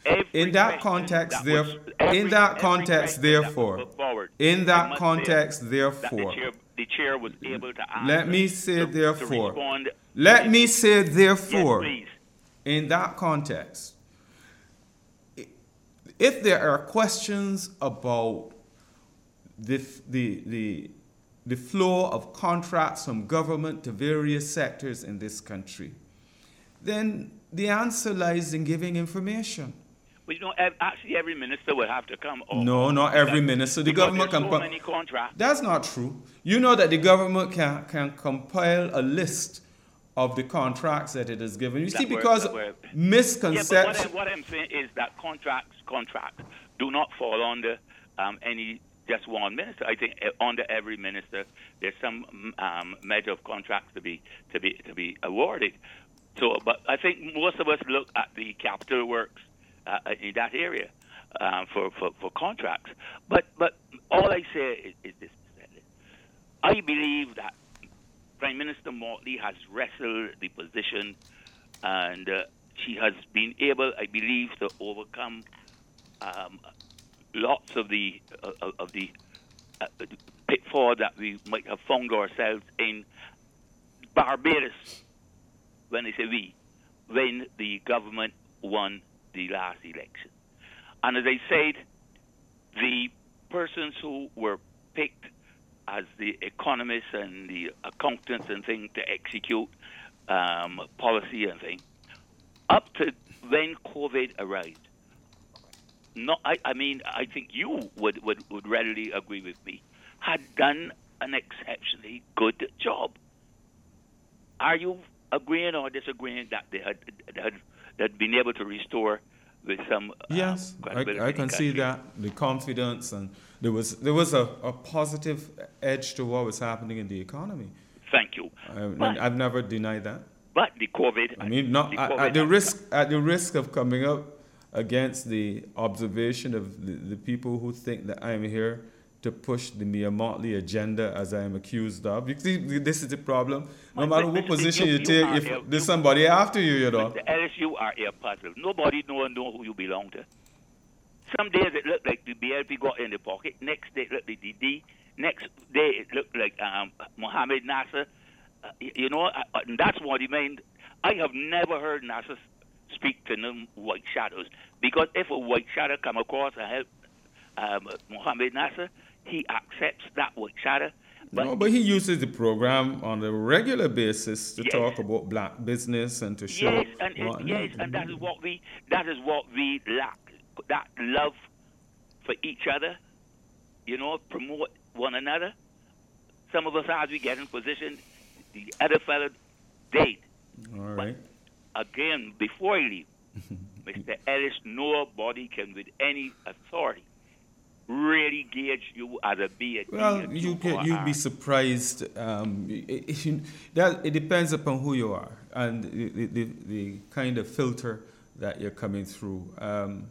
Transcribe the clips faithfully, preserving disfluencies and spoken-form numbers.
in that context, there, in that context, therefore, in that context, therefore, the chair, the chair was able to answer. Let me say to, therefore. To respond. Let me say therefore. Yes, please. In that context, if there are questions about the the the the flow of contracts from government to various sectors in this country, then the answer lies in giving information. But you know, actually, every minister will have to come. Or, no, not every minister. The government can. So many contracts. That's not true. You know that the government can can compile a list of the contracts that it has given. You that see, were, because misconception. Yeah, but what, I, what I'm saying is that contracts contracts do not fall under um, any just one minister. I think under every minister there's some um, measure of contracts to be to be to be awarded. So, but I think most of us look at the capital works uh, in that area uh, for, for, for contracts. But but all I say is, is this: I believe that Prime Minister Mortley has wrestled the position, and uh, she has been able, I believe, to overcome um, lots of the uh, of the uh, pitfall that we might have found ourselves in. Barbados, when I say we, when the government won the last election. And as I said, the persons who were picked as the economists and the accountants and things to execute um, policy and things, up to when COVID arrived, no, I, I mean, I think you would, would, would readily agree with me, had done an exceptionally good job. Are you agreeing or disagreeing that they had, they had, they had been able to restore with some yes, um, I, I can see that, the confidence, and there was there was a, a positive edge to what was happening in the economy. Thank you. I, but, I've never denied that. But the COVID... I mean, not, the at, at, the risk, at the risk of coming up against the observation of the, the people who think that I'm here to push the Mia Motley agenda as I am accused of. You see, this is the problem. No matter what position you take, if there's somebody after you, you know. The L S U are air positive. Nobody know know who you belong to. Some days it looked like the B L P got in the pocket. Next day it looked like the D. Next day it looked like um, Mohammed Nasser. Uh, you know, uh, and that's what he meant. I have never heard Nasser speak to them white shadows. Because if a white shadow come across and help um, Mohammed Nasser, he accepts that white shadow. But no, but he uses the program on a regular basis to yes. talk about black business and to show. Yes, and it, yes, and that is what we that is what we lack. That love for each other, you know, promote one another. Some of us, as we get in position, the other fellow did. All right. But again, before I leave, Mister Ellis, nobody can, with any authority, really gauge you as a B A T. Well, you can, you'd be surprised. Um, it, it, that, it depends upon who you are and the, the, the kind of filter that you're coming through. Um,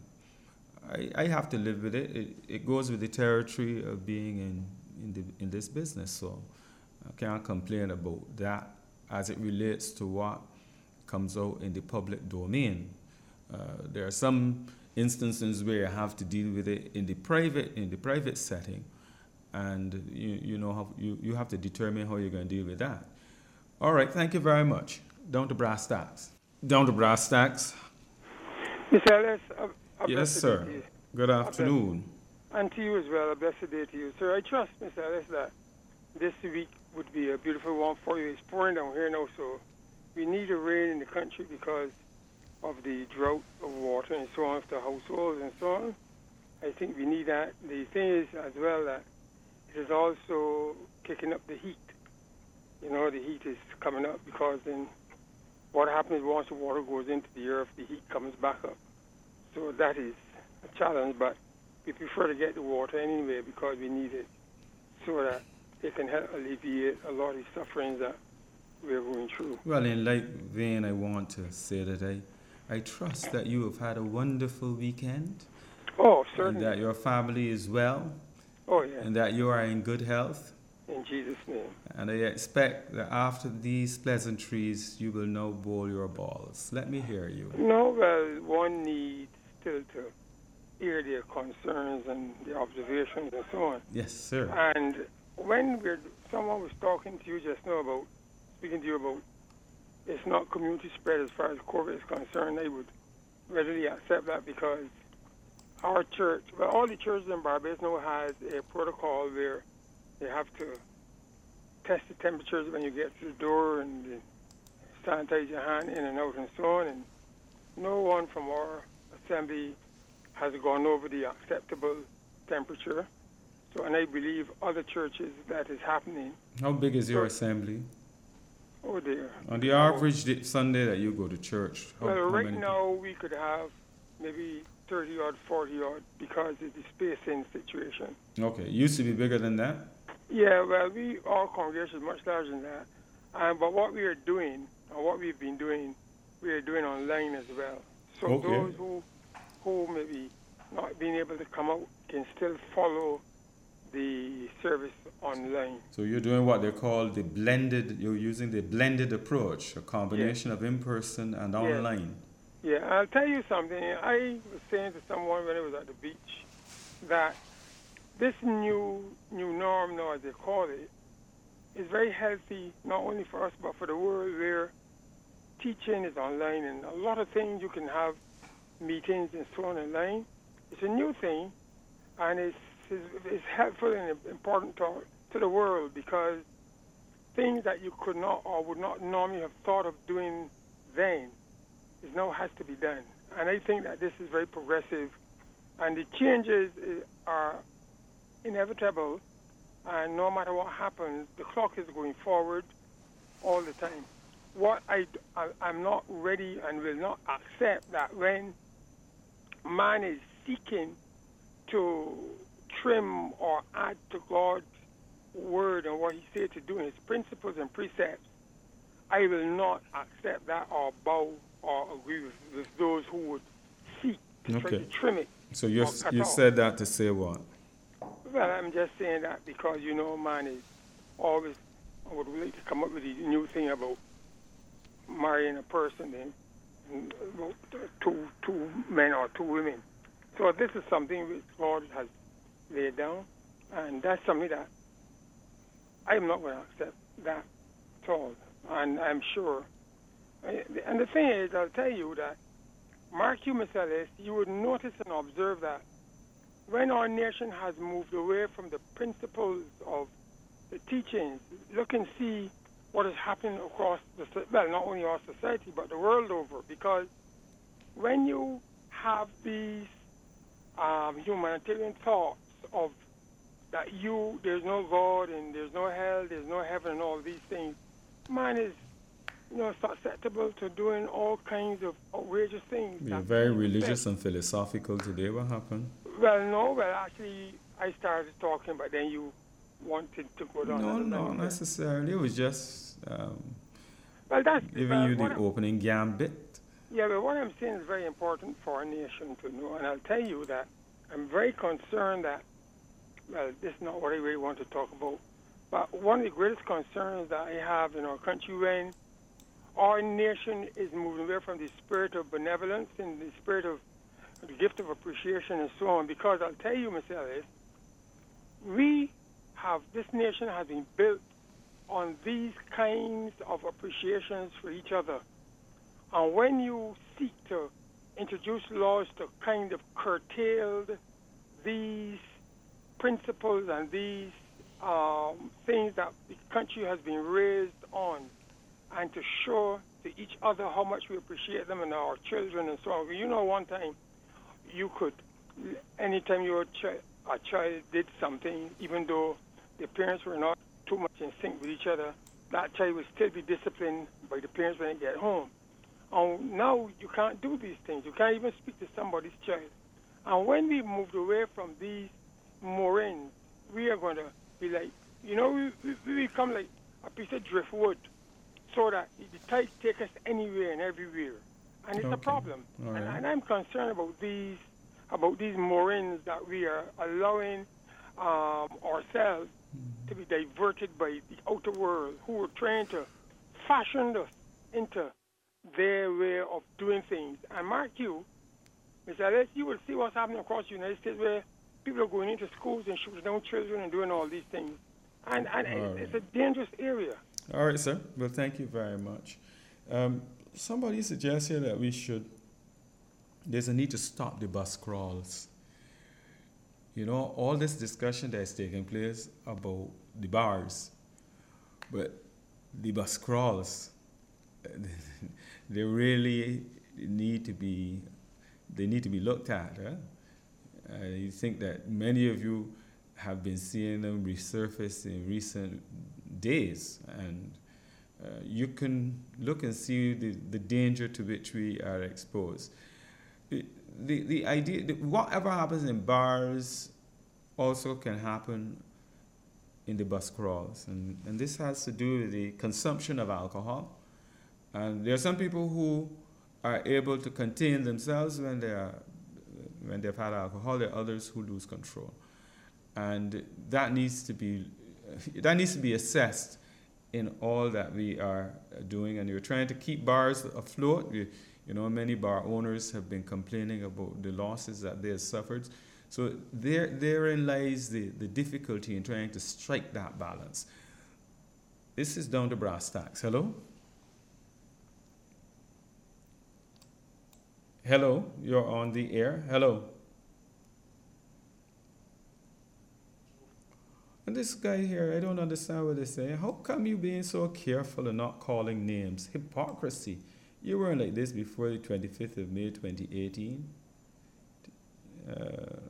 I, I have to live with it. it. It goes with the territory of being in, in, the, in this business, so I can't complain about that as it relates to what comes out in the public domain. Uh, there are some instances where you have to deal with it in the private in the private setting, and you you know how you, you have to determine how you're going to deal with that. All right, thank you very much. Down to brass tacks. Down to brass tacks. Mister Ellis, a, a yes, sir. Good afternoon. And to you as well, a blessed day to you. Sir, I trust, Mister Ellis, that this week would be a beautiful one for you. It's pouring down here now, so we need a rain in the country because of the drought of water and so on for households and so on. I think we need that. The thing is as well that it is also kicking up the heat. You know, the heat is coming up because then what happens once the water goes into the earth, the heat comes back up. So that is a challenge, but we prefer to get the water anyway because we need it so that it can help alleviate a lot of the sufferings that we're going through. Well, in like vein, I want to say that I I trust that you have had a wonderful weekend. Oh, certainly. And that your family is well. Oh, yeah. And that you are in good health. In Jesus' name. And I expect that after these pleasantries, you will now bowl your balls. Let me hear you. No, well, one needs still to hear their concerns and their observations and so on. Yes, sir. And when we're, someone was talking to you just now about, speaking to you about, it's not community spread as far as COVID is concerned, I would readily accept that because our church, well, all the churches in Barbados now has a protocol where they have to test the temperatures when you get to the door and sanitize your hand in and out and so on. And no one from our assembly has gone over the acceptable temperature. So, and I believe other churches that is happening. How big is your So- assembly? Oh dear. On the average di- Sunday that you go to church, how, Well, how right many now we could have maybe thirty odd, forty odd because of the spacing situation. people? Okay, it used to be bigger than that? Yeah, well, we our congregation is much larger than that. Um, but what we are doing, or what we've been doing, we are doing online as well. So Okay. those who who maybe not being able to come out can still follow the service online. So you're doing what they call the blended, you're using the blended approach, a combination of in-person and Yes. online. Yeah, I'll tell you something. I was saying to someone when I was at the beach that this new new norm now, as they call it, is very healthy, not only for us, but for the world where teaching is online and a lot of things you can have meetings and so on online. It's a new thing, and it's, it's, it's helpful and important to, to the world because things that you could not or would not normally have thought of doing then is now has to be done. And I think that this is very progressive, and the changes uh, are inevitable, and no matter what happens, the clock is going forward all the time. What I, I, I'm not ready and will not accept that when man is seeking to trim or add to God's word and what he said to do in his principles and precepts, I will not accept that or bow or agree with, with those who would seek to try Okay. to trim it. So you or cut you off. said that to say what? Well, I'm just saying that because, you know, man is always would like to come up with a new thing about marrying a person and, and about two, two men or two women. So this is something which God has laid down, and that's something that I'm not going to accept that at all. And I'm sure. And the thing is, I'll tell you that, Mark you, Mister Ellis, you would notice and observe that when our nation has moved away from the principles of the teachings, look and see what is happening across the, so- well, not only our society, but the world over. Because when you have these um, humanitarian thoughts of that you, there's no God and there's no hell, there's no heaven and all these things, man is, you know, susceptible to doing all kinds of outrageous things. You're that very people religious say. and philosophical today. What happened? Well, no, well, actually, I started talking, but then you wanted to go down. No, another not line there. necessarily. It was just um, Well, that's giving well, you what the I'm- opening gambit. Yeah, but what I'm saying is very important for our nation to know, and I'll tell you that I'm very concerned that, well, this is not what I really want to talk about, but one of the greatest concerns that I have in our country when our nation is moving away from the spirit of benevolence and the spirit of the gift of appreciation and so on, because I'll tell you, Mister Ellis, we have, this nation has been built on these kinds of appreciations for each other. And when you seek to introduce laws to kind of curtail these principles and these um, things that the country has been raised on, and to show to each other how much we appreciate them and our children and so on. You know, one time you could, anytime your chi- a child did something, even though the parents were not too much in sync with each other, that child would still be disciplined by the parents when they get home. And now you can't do these things. You can't even speak to somebody's child. And when we moved away from these moorings, we are going to be like, you know, we, we, we become like a piece of driftwood, so that the tides take us anywhere and everywhere. And it's Okay. a problem. All And, right. and I'm concerned about these about these moorings that we are allowing um, ourselves to be diverted by the outer world, who are trying to fashion us into their way of doing things. And mark you, Mister Ellis, you will see what's happening across the United States where people are going into schools and shooting down children and doing all these things. And, and All it's right. a dangerous area. All right, sir. Well, thank you very much. Um, somebody suggests here that we should, there's a need to stop the bus crawls. You know, all this discussion that is taking place about the bars, but the bus crawls, they really need to be, they need to be looked at. Huh? Uh, you think that many of you have been seeing them resurface in recent days, and uh, you can look and see the, the danger to which we are exposed. The, the, the idea, the, whatever happens in bars also can happen in the bus crawls, and, and this has to do with the consumption of alcohol. And there are some people who are able to contain themselves when they are when they've had alcohol. There are others who lose control, and that needs to be that needs to be assessed in all that we are doing. And we're trying to keep bars afloat. We, you know, many bar owners have been complaining about the losses that they have suffered. So there, therein lies the, the difficulty in trying to strike that balance. This is down to brass tacks. Hello? Hello, you're on the air. Hello. And this guy here, I don't understand what they say. How come you being so careful and not calling names? Hypocrisy. You weren't like this before the twenty-fifth of May, twenty eighteen. Uh,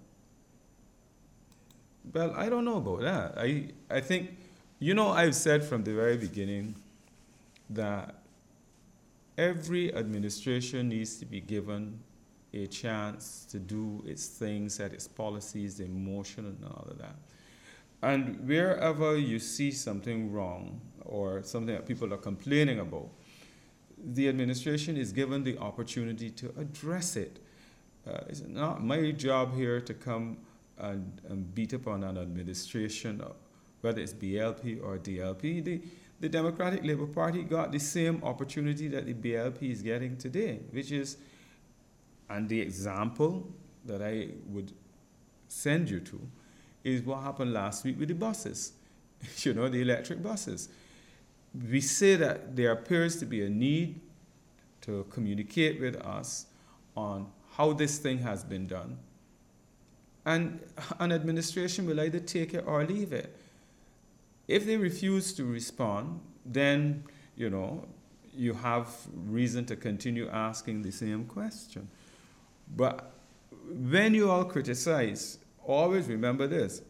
well, I don't know about that. I, I think, you know, I've said from the very beginning that every administration needs to be given a chance to do its things, set its policies in motion and all of that. And wherever you see something wrong or something that people are complaining about, the administration is given the opportunity to address it. Uh, it's not my job here to come and, and beat up on an administration, whether it's B L P or D L P. The, the Democratic Labour Party got the same opportunity that the B L P is getting today, which is, and the example that I would send you to, is what happened last week with the buses, you know, the electric buses. We say that there appears to be a need to communicate with us on how this thing has been done. And an administration will either take it or leave it. If they refuse to respond, then, you know, you have reason to continue asking the same question. But when you all criticize, always remember this.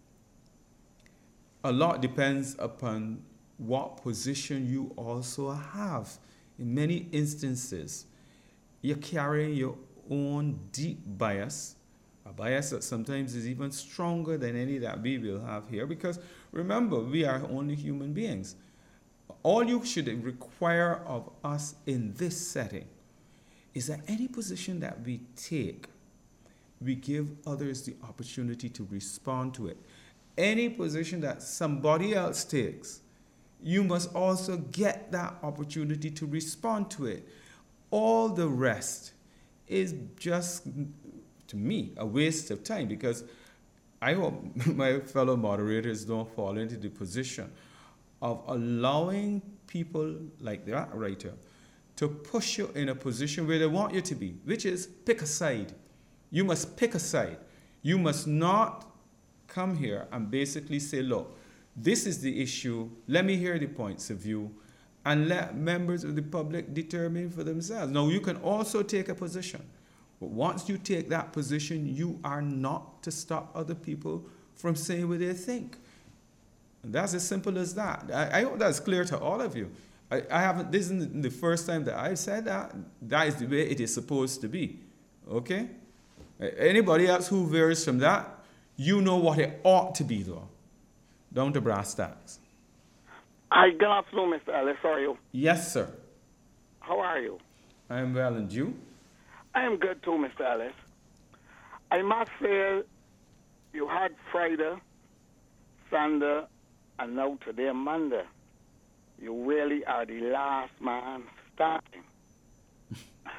A lot depends upon what position you also have. In many instances, you're carrying your own deep bias, a bias that sometimes is even stronger than any that we will have here, because remember, we are only human beings. All you should require of us in this setting is that any position that we take, we give others the opportunity to respond to it. Any position that somebody else takes, you must also get that opportunity to respond to it. All the rest is just, to me, a waste of time, because I hope my fellow moderators don't fall into the position of allowing people like that writer to push you in a position where they want you to be, which is pick a side. You must pick a side. You must not come here and basically say, look, this is the issue, let me hear the points of view, and let members of the public determine for themselves. Now, you can also take a position, but once you take that position, you are not to stop other people from saying what they think. And that's as simple as that. I, I hope that's clear to all of you. I, I haven't, this isn't the first time that I've said that. That is the way it is supposed to be, okay? Anybody else who varies from that, you know what it ought to be, though. Down to brass tacks. Hi, good afternoon, Mister Ellis. How are you? Yes, sir. How are you? I am well, and you? I am good too, Mister Ellis. I must say, you had Friday, Sunday, and now today, Monday. You really are the last man standing.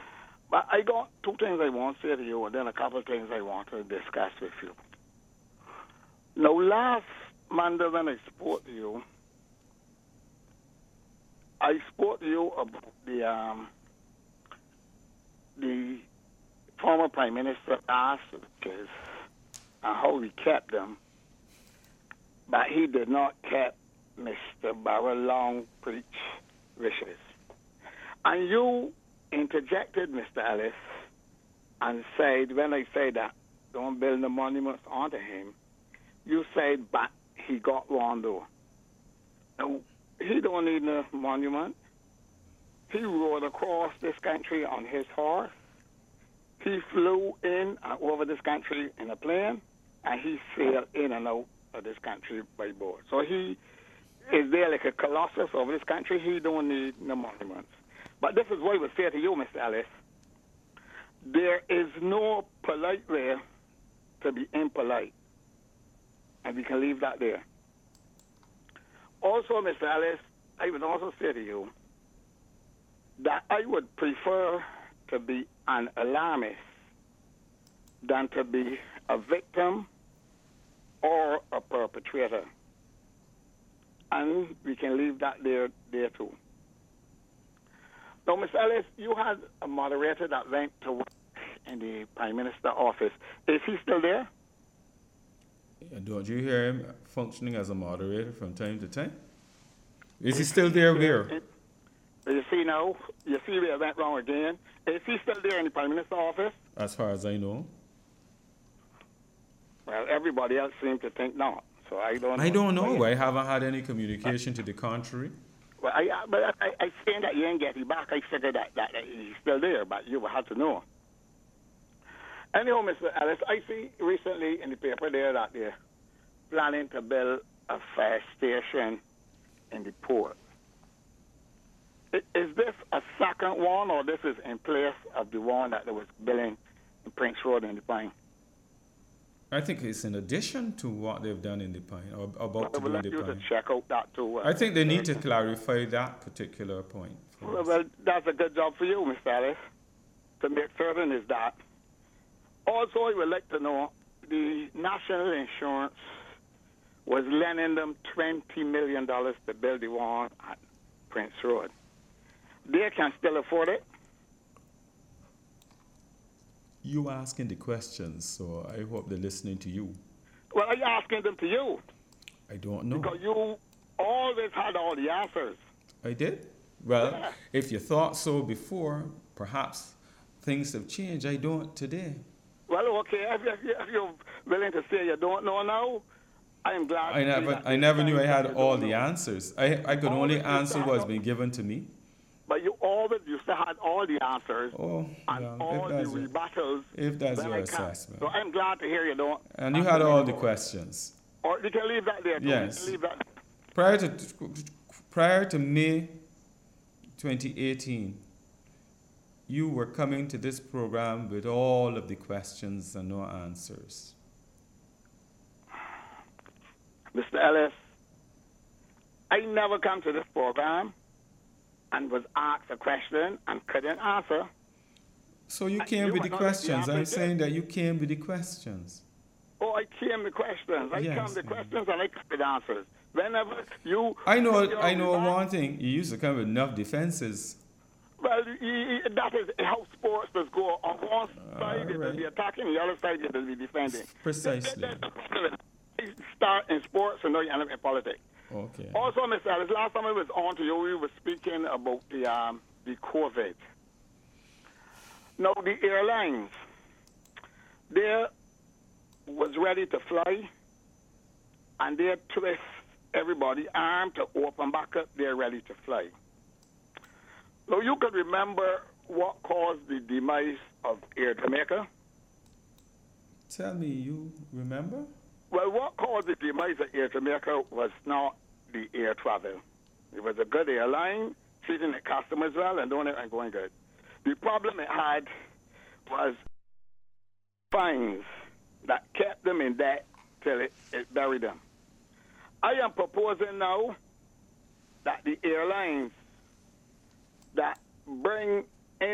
But I got two things I want to say to you, and then a couple of things I want to discuss with you. Now, last Monday when I spoke to you, I spoke to you about the um, the former Prime Minister asked and how he kept them, but he did not keep Mister Barrow Long preach wishes. And you interjected, Mister Ellis, and said, when I said that, don't build the monuments onto him, you said, but he got one though. Now, he don't need no monument. He rode across this country on his horse. He flew in and over this country in a plane, and he sailed in and out of this country by boat. So he is there like a colossus over this country. He don't need no monuments. But this is what I would say to you, Mister Ellis. There is no polite way to be impolite. And we can leave that there. Also, Mister Ellis, I would also say to you that I would prefer to be an alarmist than to be a victim or a perpetrator. And we can leave that there, there too. Now, Mister Ellis, you had a moderator that went to work in the Prime Minister's office. Is he still there? Yeah, don't you hear him functioning as a moderator from time to time? Is he still there where? You see now, you see where I went wrong again. Is he still there in the Prime Minister's office? As far as I know. Well, everybody else seems to think not. So I don't know. I don't know. I haven't had any communication to the contrary. Well, I, but I, I saying that you ain't get it back. I figured that, that, that he's still there, but you will have to know. Anyhow, Mister Ellis, I see recently in the paper there that they're planning to build a fire station in the port. I, is this a second one, or this is in place of the one that they was building in Prince Road in the Pine? I think it's in addition to what they've done in the Pine, or about well, to do in the you Pine. To check out that too. Uh, I think they need to clarify that particular point. Well, well, that's a good job for you, Mister Ellis, to make certain is that. Also, I would like to know, the National Insurance was lending them twenty million dollars to build the one at Prince Road. They can still afford it? You asking the questions, so I hope they're listening to you. Well, I'm asking them to you. I don't know. Because you always had all the answers. I did? Well, Yeah. if you thought so before, perhaps things have changed. I don't today. Well, okay, if, if, if you're willing to say you don't know now, I'm glad. I to see never, that I this never time knew I that had you all don't the know. answers. I, I could only Always answer used to what's have- been given to me. But you always used to have all the answers Oh, and well, all if the that's, your, rebuttals. if that's when your I can. assessment. So I'm glad to hear you don't. And you answer had all the anymore. questions. Or you can leave that there. Too. Yes. You can leave that. Prior to, prior to May twenty eighteen, you were coming to this program with all of the questions and no answers. Mister Ellis, I never come to this program and was asked a question and couldn't answer. So you Uh, came you with were the not questions. the I'm answer, saying that you came with the questions. Oh, I came with questions. I Yes, come with yeah. questions and I come with answers. Whenever you... I know, you I know remark- one thing. You used to come with enough defenses. Well, y- y- that is how sports does go. On one side, it will right. be attacking, the other side, it will be defending. Precisely. That- that- that's the- Start in sports and now you end up in politics. Okay. Also, Mister Ellis, last time I was on to you, we were speaking about the um, the COVID. Now, the airlines, they was ready to fly, and they twist everybody arm to open back up. They're ready to fly. Now, you could remember what caused the demise of Air Jamaica. Tell me, you remember? Well, what caused the demise of Air Jamaica was not the air travel. It was a good airline, treating the customers well and doing it and going good. The problem it had was fines that kept them in debt till it, it buried them. I am proposing now that the airlines that bring any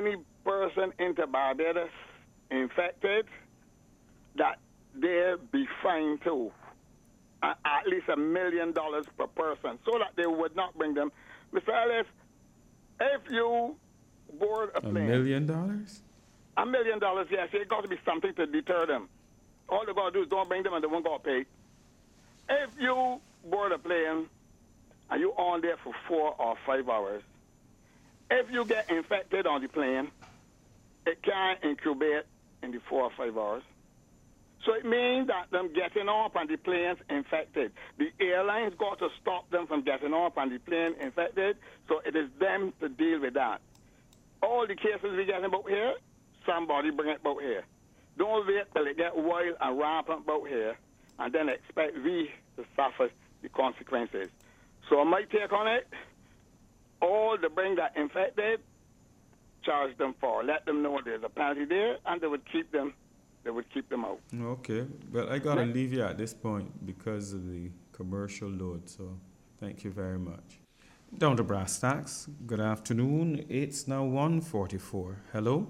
person into Barbados infected, that they be fined too, at, at least a million dollars per person, so that they would not bring them. Mister Ellis, if you board a A plane, million dollars? a million dollars, yes, it got to be something to deter them. All they got to do is don't bring them and they won't go pay. If you board a plane and you on there for four or five hours, if you get infected on the plane, it can incubate in the four or five hours. So it means that them getting off on the planes infected. The airlines got to stop them from getting off on the plane infected, so it is them to deal with that. All the cases we get about here, somebody bring it about here. Don't wait till it get wild and rampant about here, and then expect we to suffer the consequences. So my take on it, all the bring that infected, charge them for. Let them know there's a penalty there, and they would keep them, they would keep them out. Okay, but I gotta leave you at this point because of the commercial load, so thank you very much. Down to brass tacks. Good afternoon. It's now one forty-four. Hello?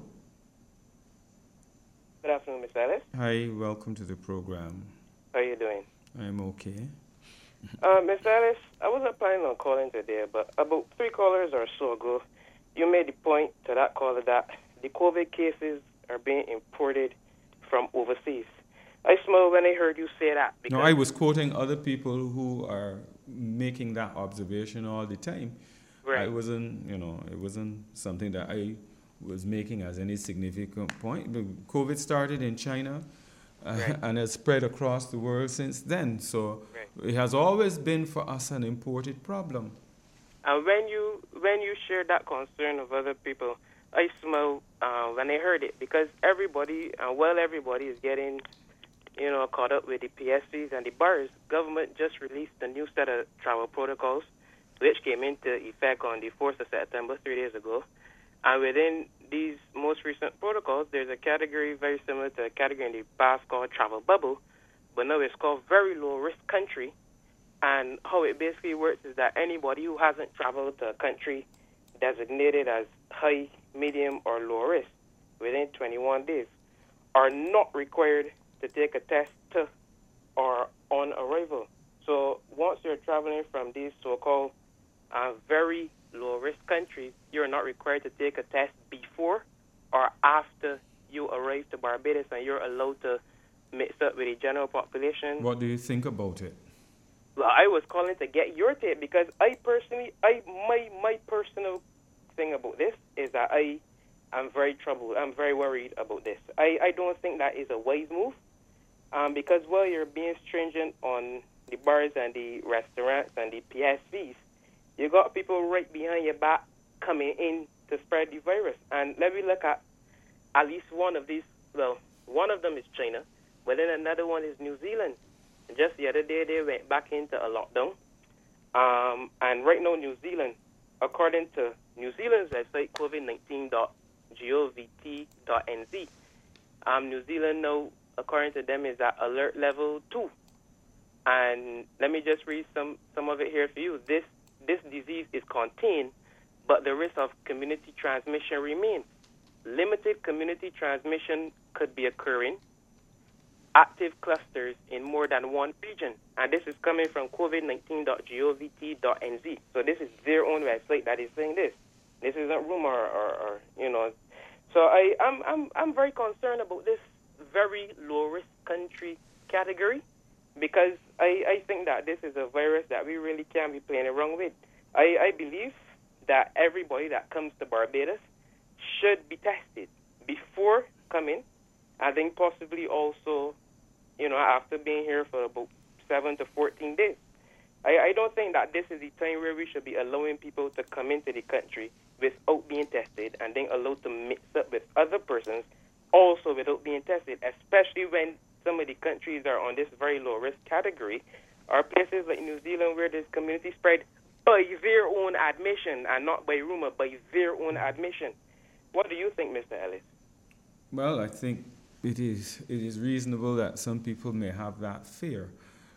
Good afternoon, Mister Ellis. Hi, welcome to the program. How are you doing? I'm okay. Uh, Mister Ellis, I wasn't planning on calling today, but about three callers or so ago, you made the point to that caller that the COVID cases are being imported from overseas. I smiled when I heard you say that. No, I was quoting other people who are making that observation all the time. Right. I wasn't, you know, it wasn't something that I was making as any significant point. The COVID started in China uh, Right. and has spread across the world since then. So Right. it has always been for us an imported problem. And when you when you shared that concern of other people, I smiled uh, when I heard it, because everybody, uh, well, everybody is getting, you know, caught up with the P S Cs and the bars. Government just released a new set of travel protocols, which came into effect on the fourth of September, three days ago. And within these most recent protocols, there's a category very similar to a category in the past called travel bubble, but now it's called very low risk country. And how it basically works is that anybody who hasn't traveled to a country designated as high, medium, or low risk within twenty-one days are not required to take a test to or on arrival. So once you're traveling from these so-called uh, very low-risk countries, you're not required to take a test before or after you arrive to Barbados, and you're allowed to mix up with the general population. What do you think about it? Well, I was calling to get your take, because I personally, I my my personal thing about this is that I am very troubled. I'm very worried about this. I, I don't think that is a wise move, um, because while you're being stringent on the bars and the restaurants and the P S Vs, you got people right behind your back coming in to spread the virus. And let me look at at least one of these. Well, one of them is China, but then another one is New Zealand. Just the other day, they went back into a lockdown. Um, and right now, New Zealand, according to New Zealand's website, covid nineteen dot govt dot n z, um, New Zealand now, according to them, is at alert level two. And let me just read some, some of it here for you. This this disease is contained, but the risk of community transmission remains. Limited community transmission could be occurring. Active clusters in more than one region. And this is coming from covid nineteen dot govt dot n z. So this is their own website that is saying this. This isn't rumor or, or you know. So I, I'm, I'm, I'm very concerned about this very low-risk country category, because I, I think that this is a virus that we really can't be playing around with. I, I believe that everybody that comes to Barbados should be tested before coming. I think possibly also, you know, after being here for about seven to fourteen days. I, I don't think that this is the time where we should be allowing people to come into the country without being tested and then allowed to mix up with other persons also without being tested, especially when some of the countries are on this very low-risk category, are places like New Zealand where there's community spread by their own admission, and not by rumor, by their own admission. What do you think, Mister Ellis? Well, I think it is it is reasonable that some people may have that fear.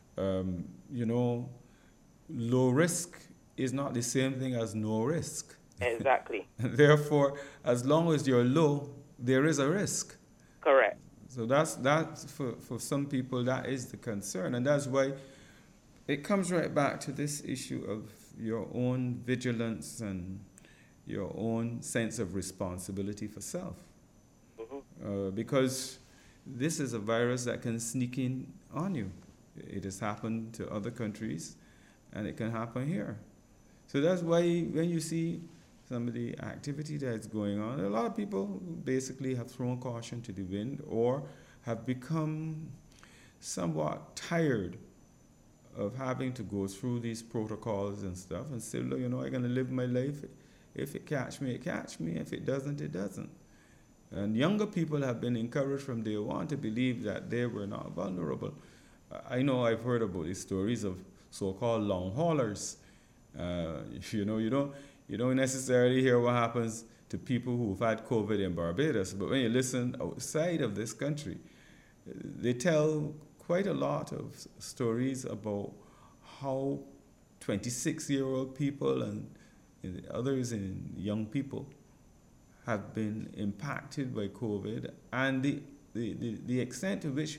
Um, you know, low risk is not the same thing as no risk. Exactly. Therefore, as long as you're low, there is a risk. Correct. So that's that's for, for some people that is the concern, and that's why it comes right back to this issue of your own vigilance and your own sense of responsibility for self. Uh, because this is a virus that can sneak in on you. It has happened to other countries, and it can happen here. So that's why when you see some of the activity that's going on, a lot of people basically have thrown caution to the wind or have become somewhat tired of having to go through these protocols and stuff and say, look, you know, I'm going to live my life. If it catch me, it catch me. If it doesn't, it doesn't. And younger people have been encouraged from day one to believe that they were not vulnerable. I know I've heard about these stories of so-called long haulers. Uh, you know, you don't, you don't necessarily hear what happens to people who've had COVID in Barbados, but when you listen outside of this country, they tell quite a lot of stories about how twenty-six-year-old people and, and others in young people have been impacted by COVID, and the, the, the, the extent to which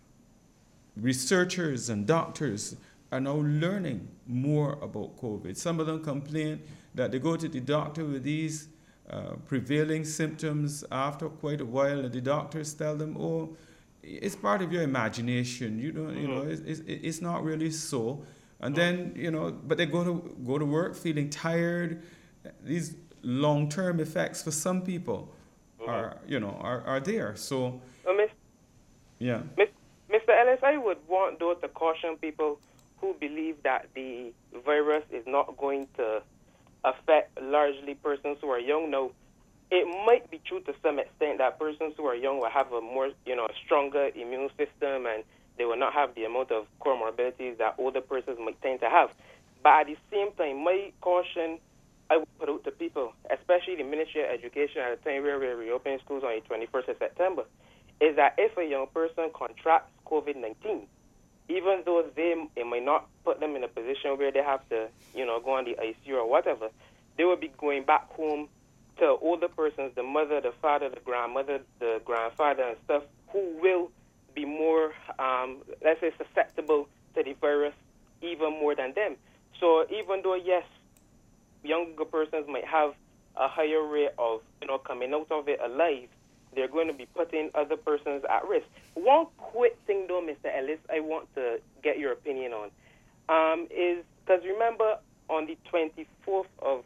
researchers and doctors are now learning more about COVID. Some of them complain that they go to the doctor with these uh, prevailing symptoms after quite a while, and the doctors tell them, oh, it's part of your imagination. You don't, you know, it's, it's, it's not really so. And then, you know, but they go to go to work feeling tired. These long-term effects for some people are, you know, are, are there. So, uh, miss, yeah. Miss, Mister Ellis, I would want though to caution people who believe that the virus is not going to affect largely persons who are young. Now, it might be true to some extent that persons who are young will have a more, you know, stronger immune system, and they will not have the amount of comorbidities that older persons might tend to have. But at the same time, my caution I would put out to people, especially the Ministry of Education at the time where we're reopening schools on the twenty-first of September, is that if a young person contracts COVID nineteen, even though they it might not put them in a position where they have to, you know, go on the I C U or whatever, they will be going back home to older persons, the mother, the father, the grandmother, the grandfather and stuff, who will be more, um, let's say, susceptible to the virus even more than them. So even though, yes, younger persons might have a higher rate of, you know, coming out of it alive, they're going to be putting other persons at risk. One quick thing, though, Mister Ellis, I want to get your opinion on, um, is because remember on the twenty-fourth of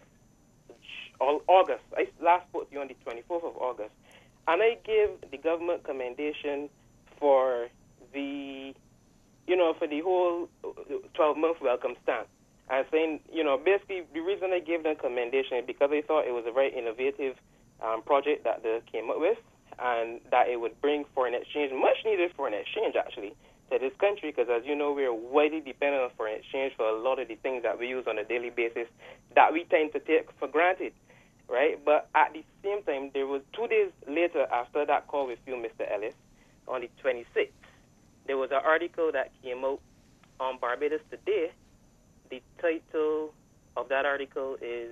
August, I last spoke to you on the twenty-fourth of August, and I gave the government commendation for the, you know, for the whole twelve-month welcome stamp. And saying, you know, basically the reason I gave them commendation is because I thought it was a very innovative um, project that they came up with, and that it would bring foreign exchange, much needed foreign exchange actually, to this country, because as you know, we are widely dependent on foreign exchange for a lot of the things that we use on a daily basis that we tend to take for granted, right? But at the same time, there was two days later after that call with you, Mister Ellis, on the twenty-sixth, there was an article that came out on Barbados Today. The title of that article is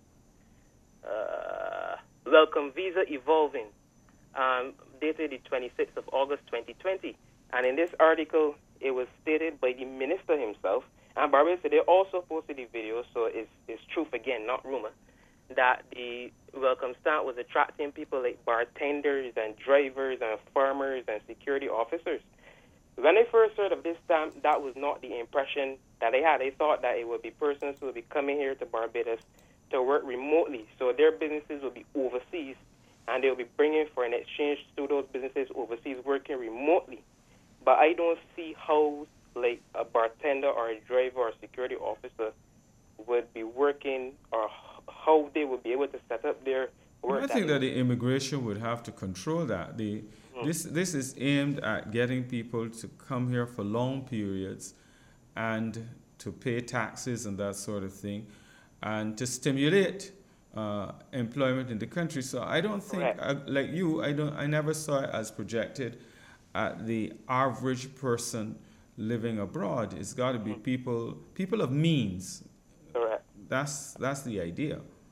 uh, Welcome Visa Evolving, um, dated the twenty-sixth of August twenty twenty. And in this article, it was stated by the minister himself, and Barbados Today also posted the video, so it's, it's truth again, not rumor, that the welcome stamp was attracting people like bartenders and drivers and farmers and security officers. When I first heard of this stamp, that was not the impression that I had. I thought that it would be persons who would be coming here to Barbados to work remotely, so their businesses would be overseas, and they will be bringing foreign exchange to those businesses overseas working remotely. But I don't see how, like, a bartender or a driver or a security officer would be working, or how they would be able to set up their work. I think that the immigration would have to control that. The, mm. this, this is aimed at getting people to come here for long periods and to pay taxes and that sort of thing, and to stimulate uh, employment in the country. So I don't think, uh, like you, I don't, I never saw it as projected at the average person living abroad. It's got to be mm. people, people of means. Correct. That's that's the idea.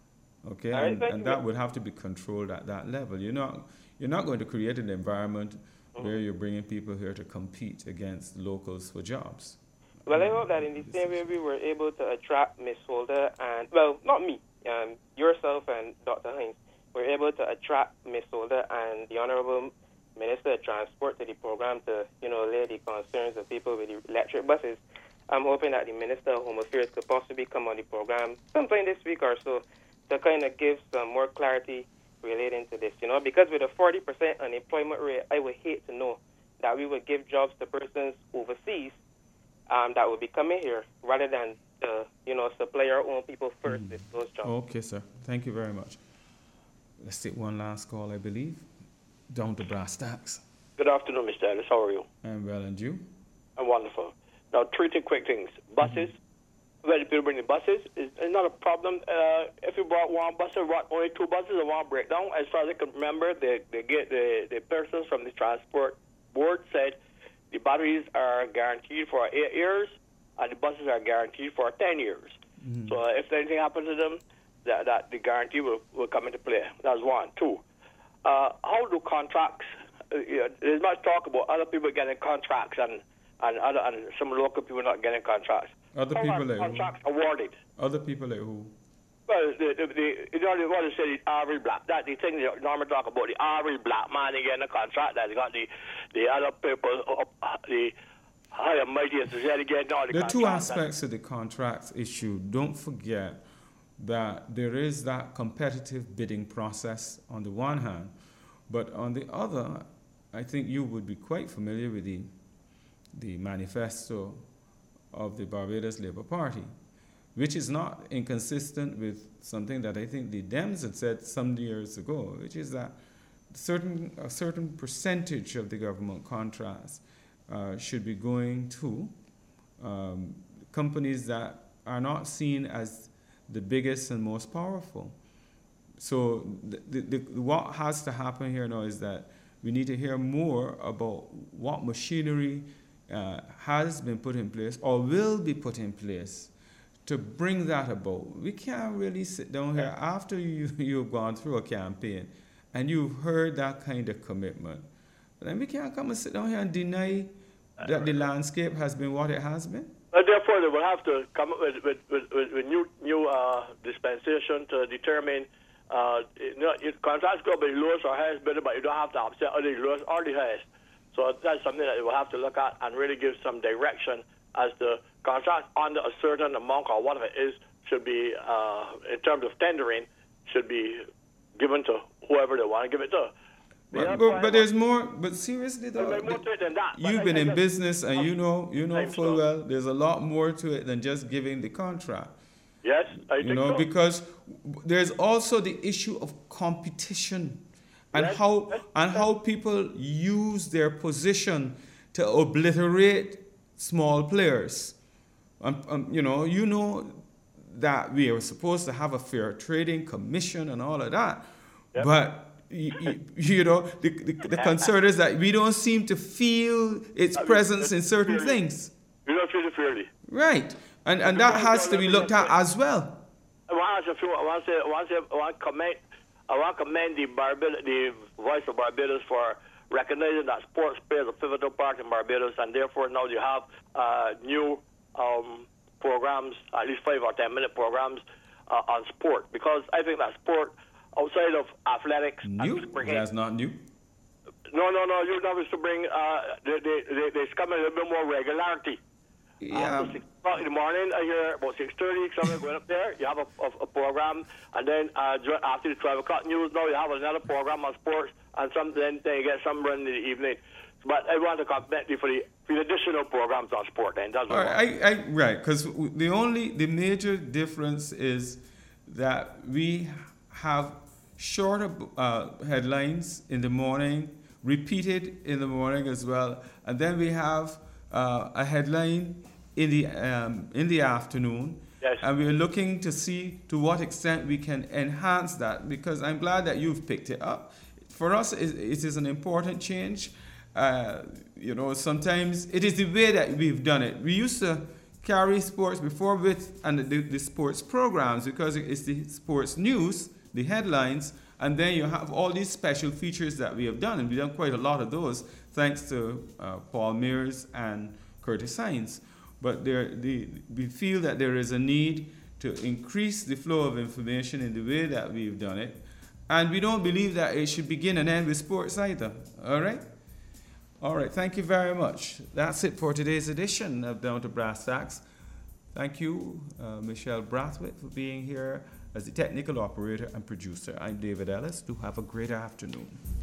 Okay, All right, and, thank and you. that would have to be controlled at that level. You're not you're not going to create an environment Mm-hmm. where you're bringing people here to compete against locals for jobs. Well, I hope that in the same way we were able to attract Miss Holder and, well, not me, um, yourself and Doctor Hines, were able to attract Miss Holder and the Honorable Minister of Transport to the program to, you know, lay the concerns of people with the electric buses. I'm hoping that the Minister of Home Affairs could possibly come on the program sometime this week or so to kind of give some more clarity relating to this, you know, because with a forty percent unemployment rate, I would hate to know that we would give jobs to persons overseas um, that would be coming here rather than, uh, you know, supply our own people first with those jobs. Okay, sir. Thank you very much. Let's take one last call, I believe. Down to brass tacks. Good afternoon, Mister Ellis. How are you? I'm well, and you? I'm wonderful. Now, three th- quick things. Buses. Well, if you bring the buses, it's, it's not a problem. Uh, if you brought one bus or brought only two buses and one breakdown, as far as I can remember, the the, get, the the persons from the transport board said the batteries are guaranteed for eight years and the buses are guaranteed for ten years. Mm-hmm. So uh, if anything happens to them, that, that the guarantee will, will come into play. That's one. Two, uh, how do contracts, uh, you know, there's much talk about other people getting contracts and, and, other, and some local people not getting contracts. Other How people are like contracts who? awarded? Other people like who? Well, the, the, the, you know, they want to say the average black, that the thing they normally talk about, the average black man getting a contract, that they got the, the other people, uh, the high and mighty and society getting all the There are contracts. two aspects of the contracts issue. Don't forget that there is that competitive bidding process on the one hand, but on the other, I think you would be quite familiar with the, the manifesto of the Barbados Labour Party, which is not inconsistent with something that I think the Dems had said some years ago, which is that certain a certain percentage of the government contracts uh, should be going to um, companies that are not seen as the biggest and most powerful. So the, the, the, what has to happen here now is that we need to hear more about what machinery uh, has been put in place or will be put in place to bring that about. We can't really sit down here after you, you've gone through a campaign and you've heard that kind of commitment. But then we can't come and sit down here and deny that the landscape has been what it has been. But therefore, they will have to come up with, with, with, with new, new uh, dispensation to determine uh, you know, your contracts go by the lowest or highest bidder, but you don't have to upset either the lowest or the highest. So that's something that we will have to look at and really give some direction as the contract under a certain amount or whatever it is should be, uh, in terms of tendering, should be given to whoever they want to give it to. But, but, but there's more, but seriously though, there's more to it than that. you've But been I, I in just, business and you know, you know I'm full sure. well, there's a lot more to it than just giving the contract. Yes, I You think know, so. because there's also the issue of competition and Yes, how yes, and how people use their position to obliterate small players. Um, um, you know, you know that we are supposed to have a fair trading commission and all of that, Yep. but you, you, you know the, the, the concern is that we don't seem to feel its I mean, presence in certain fairly. things, You don't feel it fairly. right? And and that has to be looked at as well. I want to say, I want to say, I want to say, I want to commend, I want to commend the Barbados, the Voice of Barbados for recognizing that sports plays a pivotal part in Barbados, and therefore now you have uh, new um, programs, at least five or ten minute programs uh, on sport, because I think that sport outside of athletics, New? and bringing, That's not new. no, no, no, you know, is to bring uh, they, they, they, they come in a little bit more regularity. Yeah. After six o'clock in the morning, I hear about six thirty, something going up there. You have a, a, a program, and then uh, dur- after the twelve o'clock news, now you have another program on sports, and some, then, then you get some run in the evening. But I want to compliment you for the, for the additional programs on sport. Then that's All what I want. right, I, I, right, because the only the major difference is that we have shorter uh, headlines in the morning, repeated in the morning as well, and then we have uh, a headline in the um, in the afternoon. Yes. And we're looking to see to what extent we can enhance that, because I'm glad that you've picked it up. For us, it, it is an important change. Uh, you know, sometimes it is the way that we've done it. We used to carry sports before with and the, the sports programs because it's the sports news the headlines, and then you have all these special features that we have done, and we've done quite a lot of those thanks to uh, Paul Mears and Curtis Hines. But there, the, we feel that there is a need to increase the flow of information in the way that we've done it, and we don't believe that it should begin and end with sports either. All right? All right, thank you very much. That's it for today's edition of Down to Brass Tacks. Thank you, uh, Michelle Brathwaite, for being here as the technical operator and producer. I'm David Ellis. Do have a great afternoon.